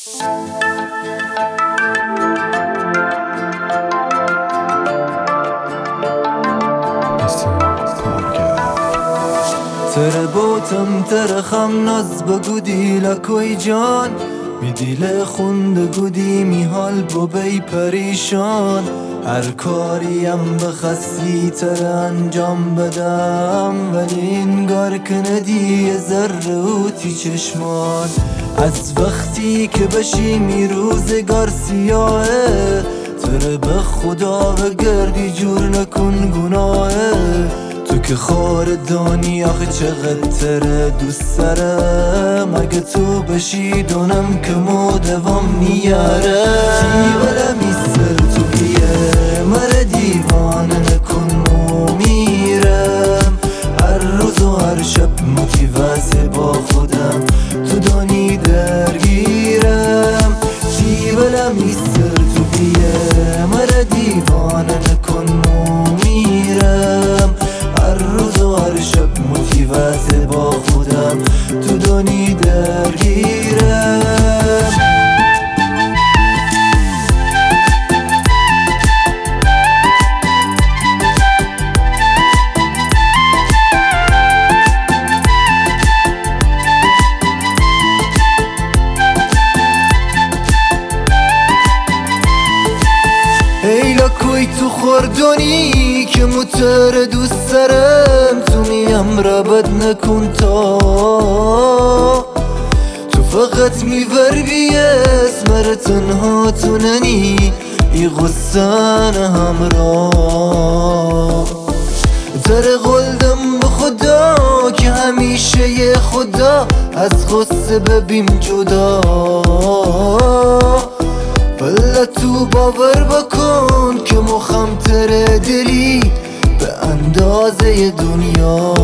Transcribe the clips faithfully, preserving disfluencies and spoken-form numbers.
تره بوتم تره خم ناز بگو دیل کوی جان می دیل خونده گودی می حال بو بی پریشان هر کاریم بخستی تره انجام بدم ولی انگار کندی ذره اوتی چشمان از وقتی که بشی می روزگار سیاهه تره به خدا بگردی جور نکن گناهه تو که خار دانی آخه چقدر تره دوست دارم اگه تو بشی دونم که ما دوام نیاره دیوله میسر تو بیه مره دیوانه نکن مو میرم هر روز و هر شب موتیواسه با خودم تو دانی درگیرم دیوله میسر تو بیه مره دیوانه نکن مو میرم هر روز و هر شب موتیواسه با خودم تو دانی درگیرم ای لکوی تو خوردونی که متر دوست دارم تو میم را بد نکن تا تو فقط میور بیس مره تنها تو ننی ای غصان همراه تر قلدم به خدا که همیشه یه خدا از غصه ببین جدا بله تو باور بکن که مخم تره دلی به اندازه دنیا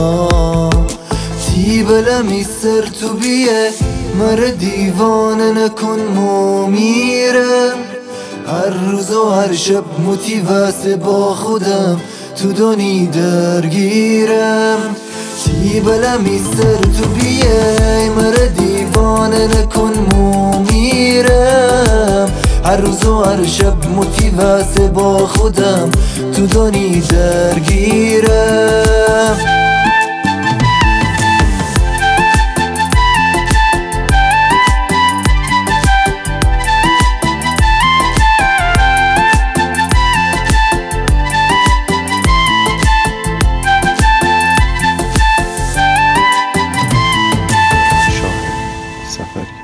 تی بله میسر تو بیه مره دیوانه نکن مو میرم هر روز و هر شب موتیواسه با خودم تو دانی درگیرم تی بله میسر تو بیه مره دیوانه نکن مو میرم هر روز و هر شب موتیواسه با خودم تو دانی درگیرم شاهین سفری